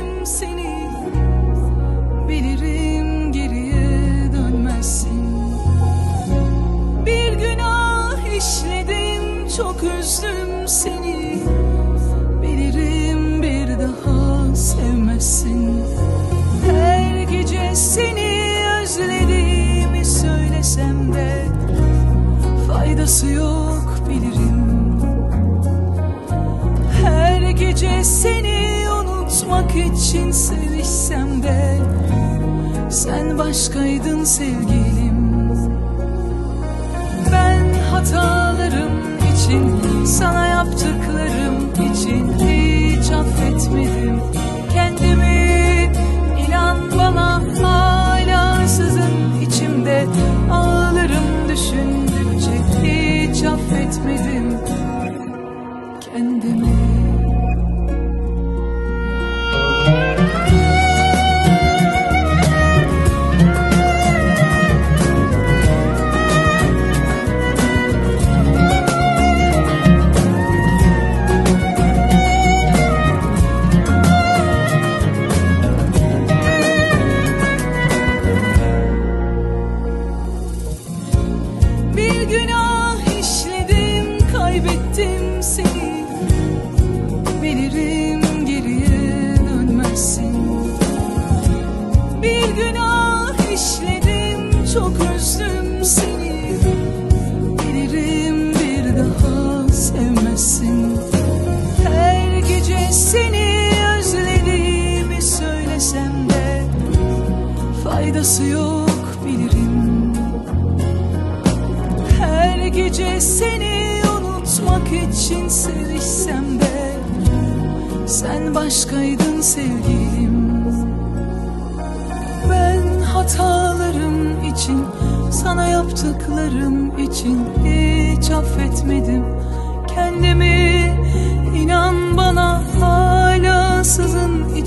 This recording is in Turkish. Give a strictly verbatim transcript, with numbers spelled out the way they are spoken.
seni, bilirim geriye dönmezsin. Bir günah işledim, çok üzdüm seni, bilirim bir daha sevmezsin. Her gece seni özlediğimi söylesem de faydası yok bilirim. Her gece seni unutmak için sevişsem de sen başkaydın sevgilim. Ben hatalarım için, sana yaptıklarım için hiç affetmedim kendimi. İnan bana hala sızın içimde, ağlarım düşündükçe hiç affetmedim kendimi. Kaybettim seni, bilirim geriye dönmezsin. Bir günah işledim, çok üzdüm seni, bilirim bir daha sevmezsin. Her gece seni özlediğimi söylesem de faydası yok bilirim. Her gece seni unutmak için sevişsem de sen başkaydın sevgilim. Ben hatalarım için, sana yaptıklarım için hiç affetmedim kendimi. İnan bana hala sızın